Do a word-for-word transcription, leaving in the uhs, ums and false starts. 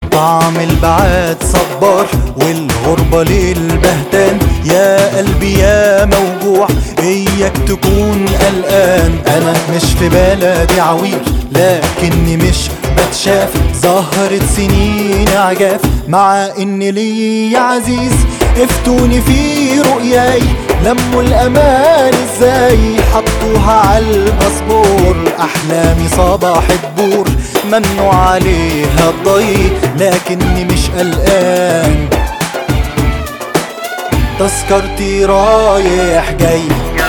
طعم البعاد صبار والغربة للبهتان. يا قلبي يا موجوع اياك تكون قلقان. انا مش في بلدي عويل لكني مش بتشاف، ظهرت سنين عجاف مع ان لي عزيز. افتوني في رؤياي لموا الامان ازاي، حطوها عالباسبور احلامي صباحت بور. ممنوع عليها الضي لكني مش قلقان، تذكرتي رايح جاي.